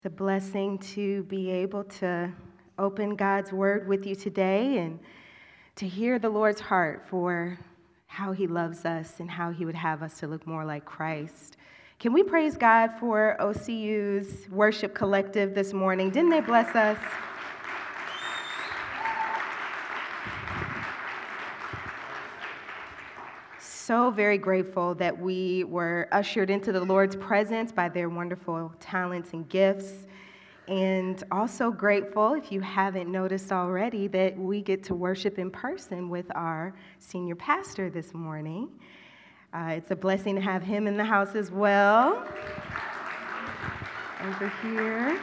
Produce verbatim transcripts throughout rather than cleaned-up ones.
It's a blessing to be able to open God's word with you today and to hear the Lord's heart for how he loves us and how he would have us to look more like Christ. Can we praise God for O C U's worship collective this morning? Didn't they bless us? So very grateful that we were ushered into the Lord's presence by their wonderful talents and gifts. And also grateful, if you haven't noticed already, that we get to worship in person with our senior pastor this morning. Uh, it's a blessing to have him in the house as well. Over here.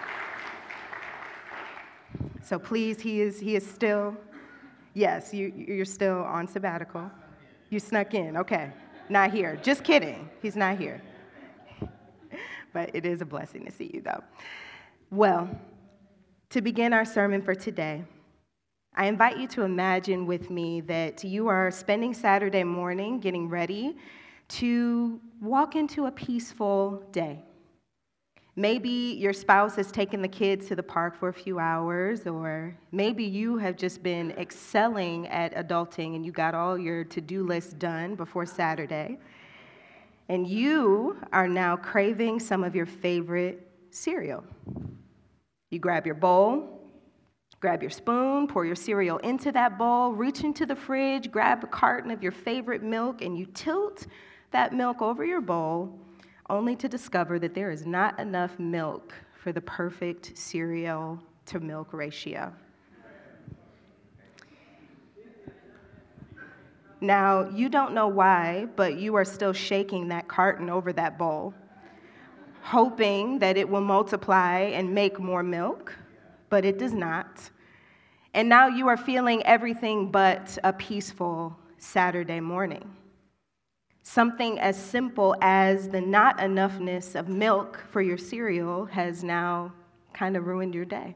So please, he is he is still, yes, you, you're still on sabbatical. You snuck in, okay. Not here. Just kidding. He's not here. But it is a blessing to see you, though. Well, to begin our sermon for today, I invite you to imagine with me that you are spending Saturday morning getting ready to walk into a peaceful day. Maybe your spouse has taken the kids to the park for a few hours, or maybe you have just been excelling at adulting and you got all your to-do list done before Saturday, and you are now craving some of your favorite cereal. You grab your bowl, grab your spoon, pour your cereal into that bowl, reach into the fridge, grab a carton of your favorite milk, and you tilt that milk over your bowl, only to discover that there is not enough milk for the perfect cereal to milk ratio. Now, you don't know why, but you are still shaking that carton over that bowl, hoping that it will multiply and make more milk, but it does not. And now you are feeling everything but a peaceful Saturday morning. Something as simple as the not enoughness of milk for your cereal has now kind of ruined your day.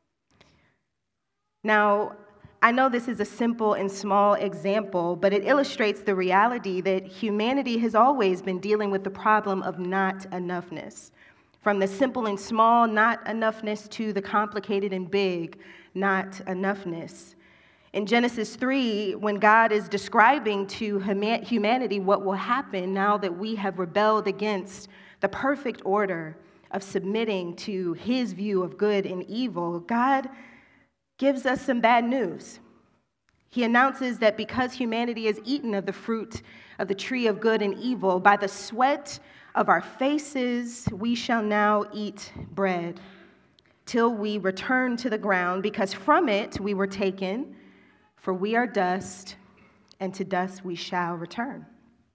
Now, I know this is a simple and small example, but it illustrates the reality that humanity has always been dealing with the problem of not enoughness. From the simple and small not enoughness to the complicated and big not enoughness. In Genesis three, when God is describing to humanity what will happen now that we have rebelled against the perfect order of submitting to his view of good and evil, God gives us some bad news. He announces that because humanity has eaten of the fruit of the tree of good and evil, by the sweat of our faces we shall now eat bread, till we return to the ground, because from it we were taken. For we are dust, and to dust we shall return.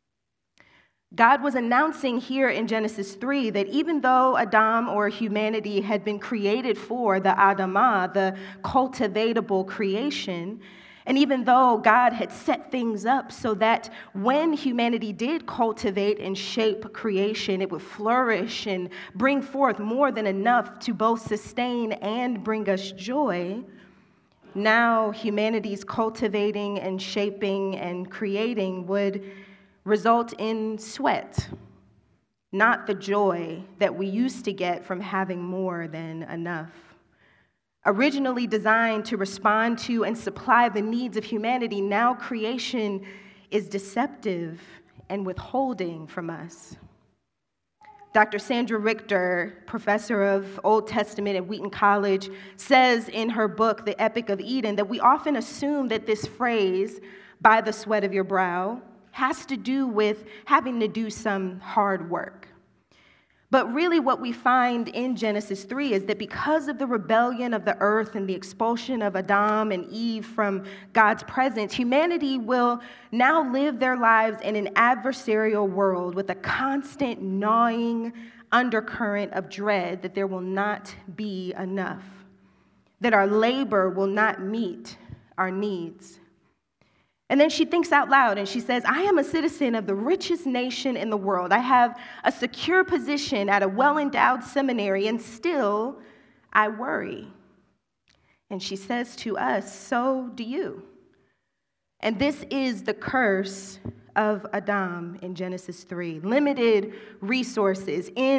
God was announcing here in Genesis three that even though Adam, or humanity, had been created for the Adamah, the cultivatable creation, and even though God had set things up so that when humanity did cultivate and shape creation, it would flourish and bring forth more than enough to both sustain and bring us joy, now humanity's cultivating and shaping and creating would result in sweat, not the joy that we used to get from having more than enough. Originally designed to respond to and supply the needs of humanity, now creation is deceptive and withholding from us. Doctor Sandra Richter, professor of Old Testament at Wheaton College, says in her book, The Epic of Eden, that we often assume that this phrase, by the sweat of your brow, has to do with having to do some hard work. But really what we find in Genesis three is that because of the rebellion of the earth and the expulsion of Adam and Eve from God's presence, humanity will now live their lives in an adversarial world with a constant gnawing undercurrent of dread that there will not be enough, that our labor will not meet our needs. And then she thinks out loud and she says, I am a citizen of the richest nation in the world. I have a secure position at a well-endowed seminary, and still I worry. And she says to us, so do you. And this is the curse of Adam in Genesis three. Limited resources in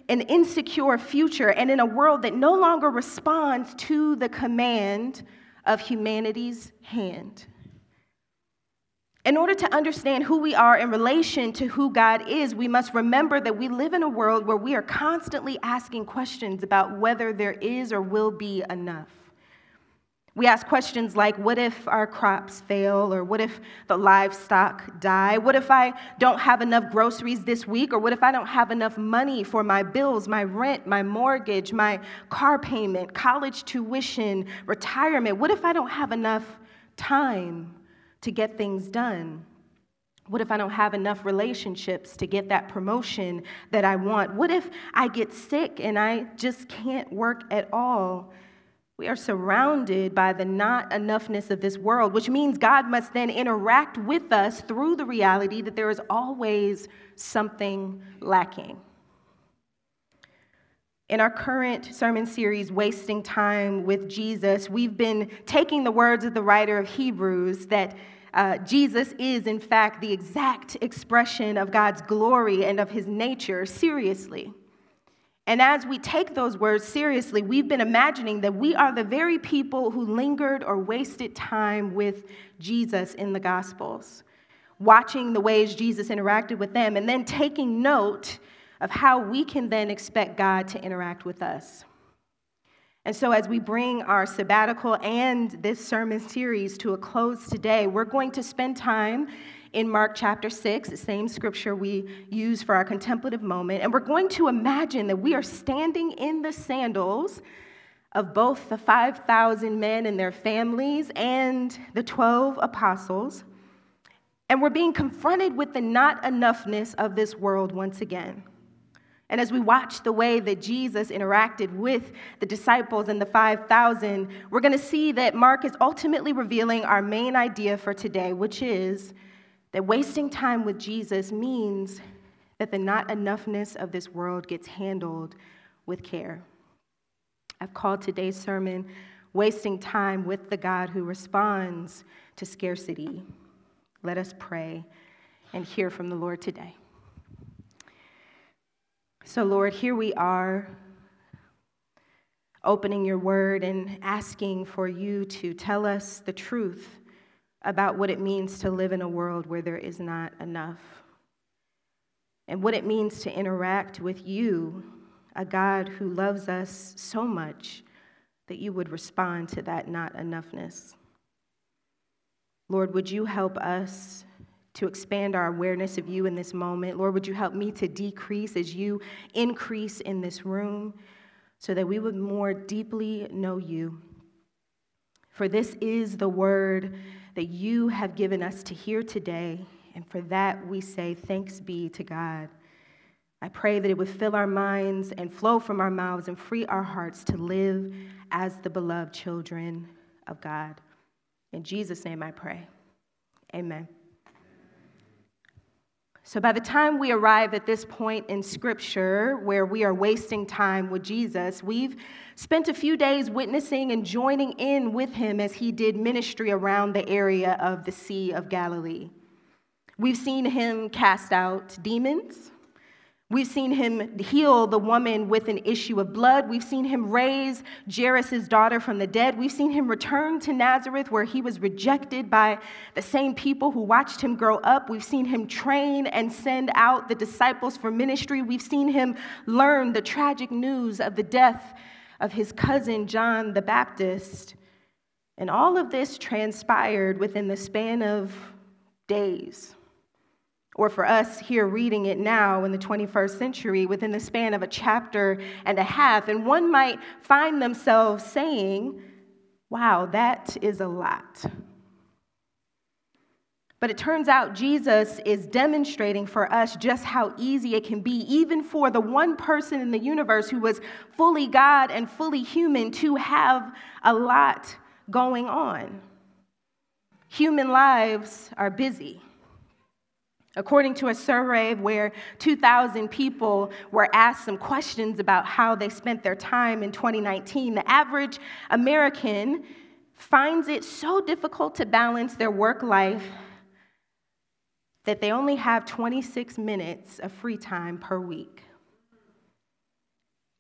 an insecure future, and in a world that no longer responds to the command of humanity's hand. In order to understand who we are in relation to who God is, we must remember that we live in a world where we are constantly asking questions about whether there is or will be enough. We ask questions like, what if our crops fail? Or what if the livestock die? What if I don't have enough groceries this week? Or what if I don't have enough money for my bills, my rent, my mortgage, my car payment, college tuition, retirement? What if I don't have enough time to get things done? What if I don't have enough relationships to get that promotion that I want? What if I get sick and I just can't work at all? We are surrounded by the not enoughness of this world, which means God must then interact with us through the reality that there is always something lacking. In our current sermon series, Wasting Time with Jesus, we've been taking the words of the writer of Hebrews that uh, Jesus is, in fact, the exact expression of God's glory and of his nature seriously. And as we take those words seriously, we've been imagining that we are the very people who lingered or wasted time with Jesus in the Gospels, watching the ways Jesus interacted with them, and then taking note of how we can then expect God to interact with us. And so as we bring our sabbatical and this sermon series to a close today, we're going to spend time in Mark chapter six, the same scripture we use for our contemplative moment, and we're going to imagine that we are standing in the sandals of both the five thousand men and their families and the twelve apostles, and we're being confronted with the not enoughness of this world once again. And as we watch the way that Jesus interacted with the disciples and the five thousand, we're going to see that Mark is ultimately revealing our main idea for today, which is that wasting time with Jesus means that the not enoughness of this world gets handled with care. I've called today's sermon, Wasting Time with the God Who Responds to Scarcity. Let us pray and hear from the Lord today. So, Lord, here we are, opening your word and asking for you to tell us the truth about what it means to live in a world where there is not enough, and what it means to interact with you, a God who loves us so much that you would respond to that not enoughness. Lord, would you help us to expand our awareness of you in this moment? Lord, would you help me to decrease as you increase in this room so that we would more deeply know you? For this is the word that you have given us to hear today, and for that we say thanks be to God. I pray that it would fill our minds and flow from our mouths and free our hearts to live as the beloved children of God. In Jesus' name I pray. Amen. So by the time we arrive at this point in Scripture where we are wasting time with Jesus, we've spent a few days witnessing and joining in with him as he did ministry around the area of the Sea of Galilee. We've seen him cast out demons. We've seen him heal the woman with an issue of blood. We've seen him raise Jairus' daughter from the dead. We've seen him return to Nazareth where he was rejected by the same people who watched him grow up. We've seen him train and send out the disciples for ministry. We've seen him learn the tragic news of the death of his cousin, John the Baptist. And all of this transpired within the span of days. Or for us here reading it now in the twenty-first century, within the span of a chapter and a half. And one might find themselves saying, wow, that is a lot. But it turns out Jesus is demonstrating for us just how easy it can be, even for the one person in the universe who was fully God and fully human, to have a lot going on. Human lives are busy. According to a survey where two thousand people were asked some questions about how they spent their time in twenty nineteen, the average American finds it so difficult to balance their work life that they only have twenty-six minutes of free time per week.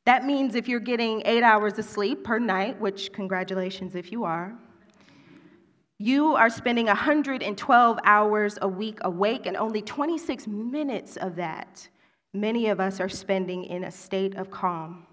That means if you're getting eight hours of sleep per night, which congratulations if you are, you are spending one hundred twelve hours a week awake, and only twenty-six minutes of that, many of us are spending in a state of calm.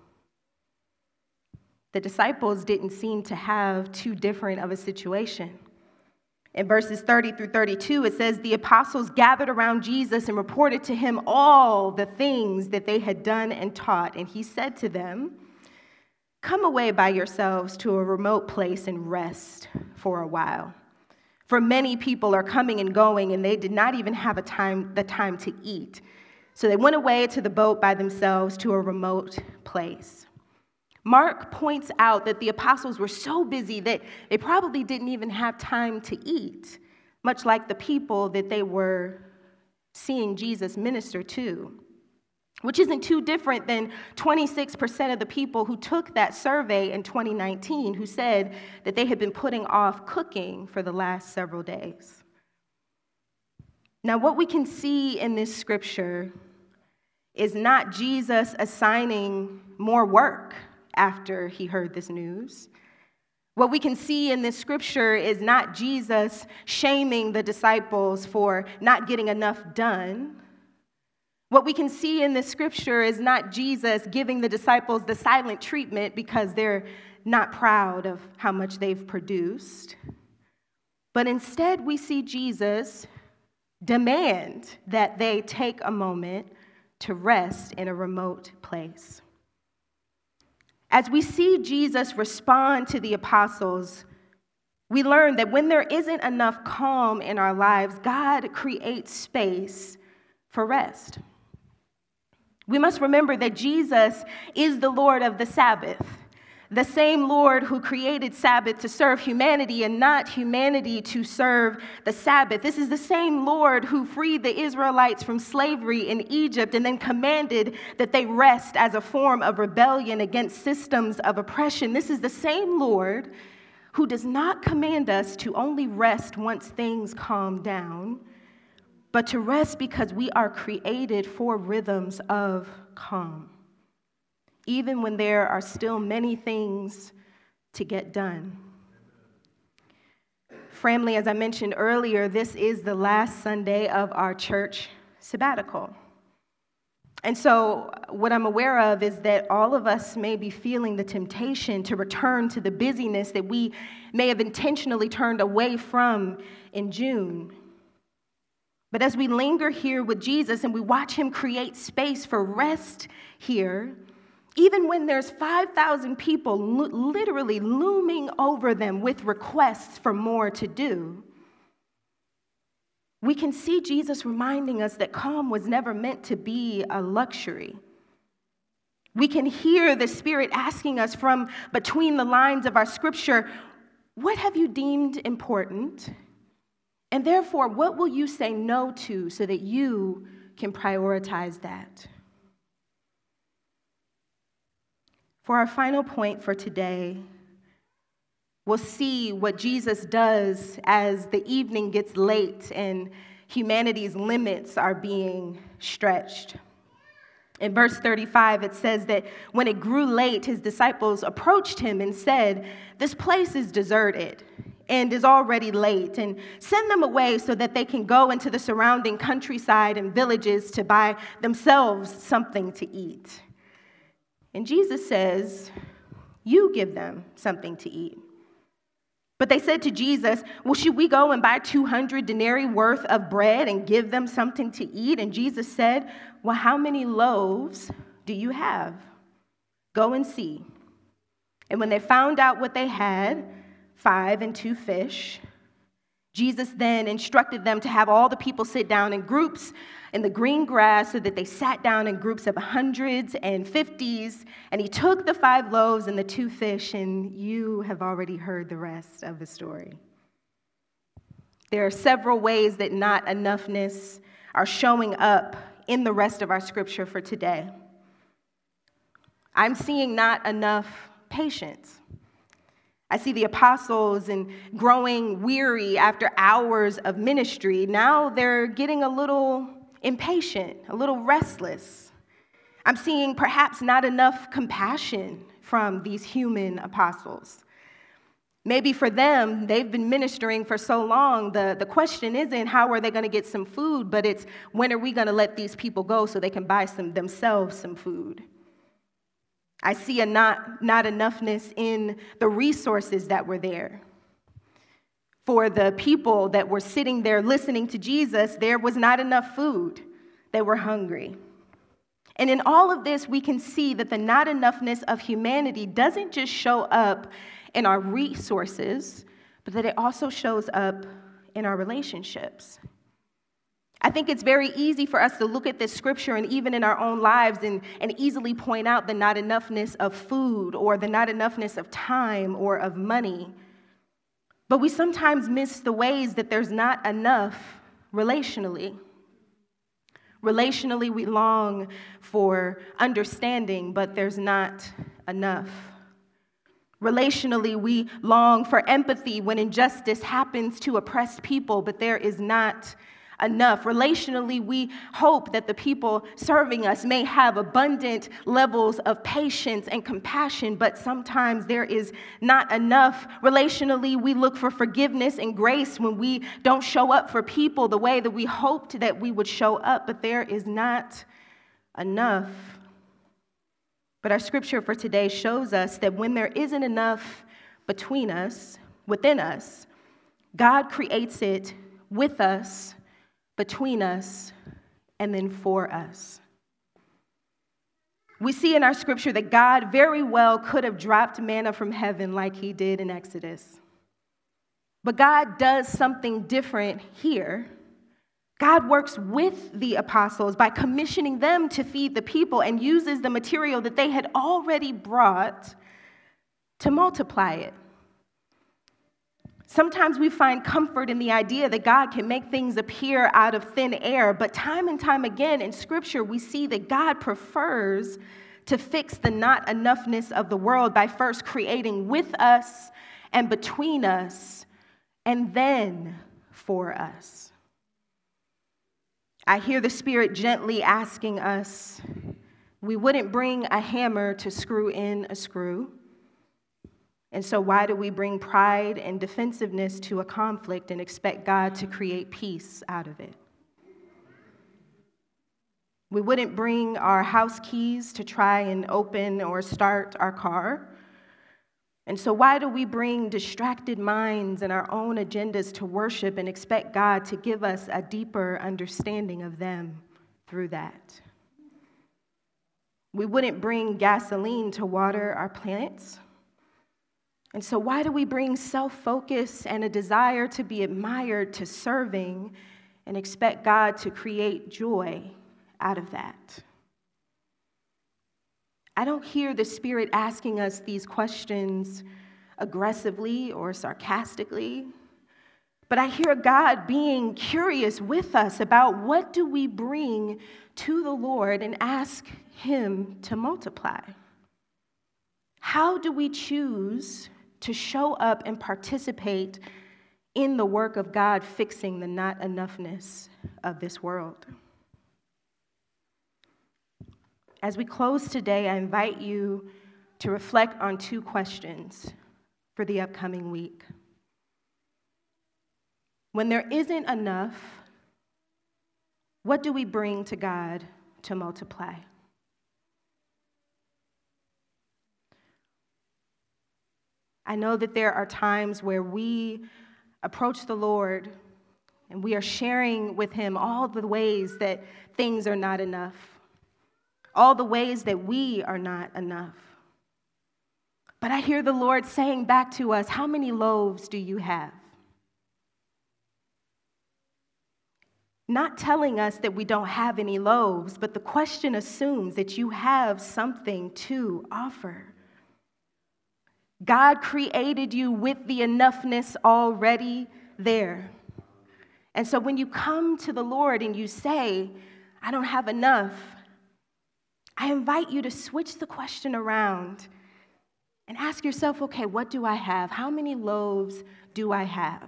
The disciples didn't seem to have too different of a situation. In verses thirty through thirty-two, it says, the apostles gathered around Jesus and reported to him all the things that they had done and taught. And he said to them, come away by yourselves to a remote place and rest for a while. For many people are coming and going, and they did not even have a time, the time to eat. So they went away to the boat by themselves to a remote place. Mark points out that the apostles were so busy that they probably didn't even have time to eat, much like the people that they were seeing Jesus minister to, which isn't too different than twenty-six percent of the people who took that survey in twenty nineteen who said that they had been putting off cooking for the last several days. Now, what we can see in this scripture is not Jesus assigning more work after he heard this news. What we can see in this scripture is not Jesus shaming the disciples for not getting enough done. What we can see in this scripture is not Jesus giving the disciples the silent treatment because they're not proud of how much they've produced. But instead, we see Jesus demand that they take a moment to rest in a remote place. As we see Jesus respond to the apostles, we learn that when there isn't enough calm in our lives, God creates space for rest. We must remember that Jesus is the Lord of the Sabbath, the same Lord who created Sabbath to serve humanity and not humanity to serve the Sabbath. This is the same Lord who freed the Israelites from slavery in Egypt and then commanded that they rest as a form of rebellion against systems of oppression. This is the same Lord who does not command us to only rest once things calm down, but to rest because we are created for rhythms of calm, even when there are still many things to get done. Family, as I mentioned earlier, this is the last Sunday of our church sabbatical. And so what I'm aware of is that all of us may be feeling the temptation to return to the busyness that we may have intentionally turned away from in June. But as we linger here with Jesus and we watch him create space for rest here, even when there's five thousand people lo- literally looming over them with requests for more to do, we can see Jesus reminding us that calm was never meant to be a luxury. We can hear the Spirit asking us from between the lines of our scripture, what have you deemed important? And therefore, what will you say no to so that you can prioritize that? For our final point for today, we'll see what Jesus does as the evening gets late and humanity's limits are being stretched. In verse thirty-five, it says that when it grew late, his disciples approached him and said, "This place is deserted and is already late, and send them away so that they can go into the surrounding countryside and villages to buy themselves something to eat." And Jesus says, "You give them something to eat." But they said to Jesus, "Well, should we go and buy two hundred denarii worth of bread and give them something to eat?" And Jesus said, "Well, how many loaves do you have? Go and see." And when they found out what they had, five and two fish, Jesus then instructed them to have all the people sit down in groups in the green grass so that they sat down in groups of hundreds and fifties. And he took the five loaves and the two fish, and you have already heard the rest of the story. There are several ways that not enoughness are showing up in the rest of our scripture for today. I'm seeing not enough patience. I see the apostles and growing weary after hours of ministry. Now they're getting a little impatient, a little restless. I'm seeing perhaps not enough compassion from these human apostles. Maybe for them, they've been ministering for so long, the, the question isn't how are they going to get some food, but it's when are we going to let these people go so they can buy some themselves some food. I see a not, not enoughness in the resources that were there. For the people that were sitting there listening to Jesus, there was not enough food. They were hungry. And in all of this, we can see that the not enoughness of humanity doesn't just show up in our resources, but that it also shows up in our relationships. I think it's very easy for us to look at this scripture and even in our own lives and, and easily point out the not enoughness of food or the not enoughness of time or of money. But we sometimes miss the ways that there's not enough relationally. Relationally, we long for understanding, but there's not enough. Relationally, we long for empathy when injustice happens to oppressed people, but there is not enough. Relationally, we hope that the people serving us may have abundant levels of patience and compassion, but sometimes there is not enough. Relationally, we look for forgiveness and grace when we don't show up for people the way that we hoped that we would show up, but there is not enough. But our scripture for today shows us that when there isn't enough between us, within us, God creates it with us, between us, and then for us. We see in our scripture that God very well could have dropped manna from heaven like he did in Exodus. But God does something different here. God works with the apostles by commissioning them to feed the people and uses the material that they had already brought to multiply it. Sometimes we find comfort in the idea that God can make things appear out of thin air, but time and time again in Scripture, we see that God prefers to fix the not enoughness of the world by first creating with us and between us, and then for us. I hear the Spirit gently asking us, we wouldn't bring a hammer to screw in a screw. And so why do we bring pride and defensiveness to a conflict and expect God to create peace out of it? We wouldn't bring our house keys to try and open or start our car. And so why do we bring distracted minds and our own agendas to worship and expect God to give us a deeper understanding of them through that? We wouldn't bring gasoline to water our plants. And so why do we bring self-focus and a desire to be admired to serving and expect God to create joy out of that? I don't hear the Spirit asking us these questions aggressively or sarcastically, but I hear God being curious with us about what do we bring to the Lord and ask Him to multiply. How do we choose to show up and participate in the work of God fixing the not enoughness of this world? As we close today, I invite you to reflect on two questions for the upcoming week. When there isn't enough, what do we bring to God to multiply? I know that there are times where we approach the Lord and we are sharing with Him all the ways that things are not enough, all the ways that we are not enough. But I hear the Lord saying back to us, how many loaves do you have? Not telling us that we don't have any loaves, but the question assumes that you have something to offer. God created you with the enoughness already there. And so when you come to the Lord and you say, I don't have enough, I invite you to switch the question around and ask yourself, okay, what do I have? How many loaves do I have?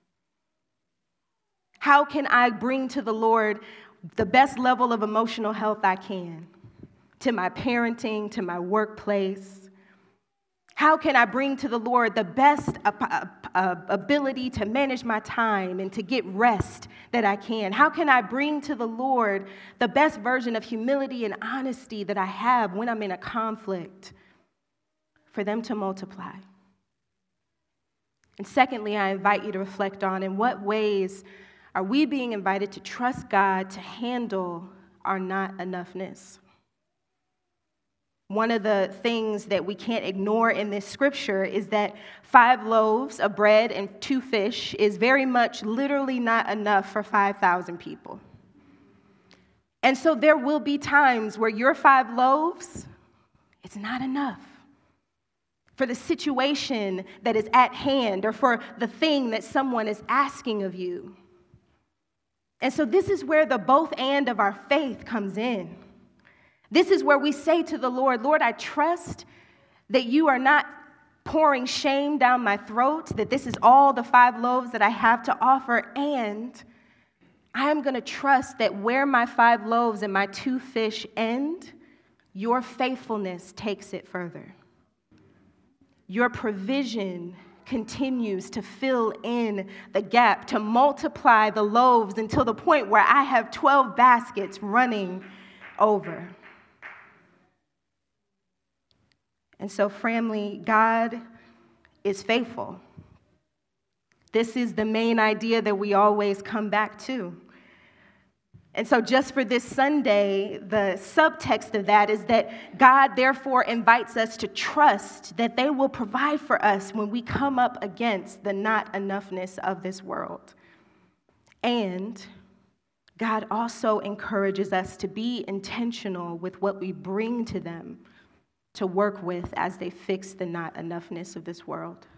How can I bring to the Lord the best level of emotional health I can? to my parenting, to my workplace? How can I bring to the Lord the best ability to manage my time and to get rest that I can? How can I bring to the Lord the best version of humility and honesty that I have when I'm in a conflict for them to multiply? And secondly, I invite you to reflect on in what ways are we being invited to trust God to handle our not enoughness? One of the things that we can't ignore in this scripture is that five loaves of bread and two fish is very much literally not enough for five thousand people. And so there will be times where your five loaves, it's not enough for the situation that is at hand or for the thing that someone is asking of you. And so this is where the both and of our faith comes in. This is where we say to the Lord, Lord, I trust that you are not pouring shame down my throat, that this is all the five loaves that I have to offer, and I'm going to trust that where my five loaves and my two fish end, your faithfulness takes it further. Your provision continues to fill in the gap, to multiply the loaves until the point where I have twelve baskets running over. And so, family, God is faithful. This is the main idea that we always come back to. And so just for this Sunday, the subtext of that is that God therefore invites us to trust that they will provide for us when we come up against the not enoughness of this world. And God also encourages us to be intentional with what we bring to them to work with as they fix the not enoughness of this world.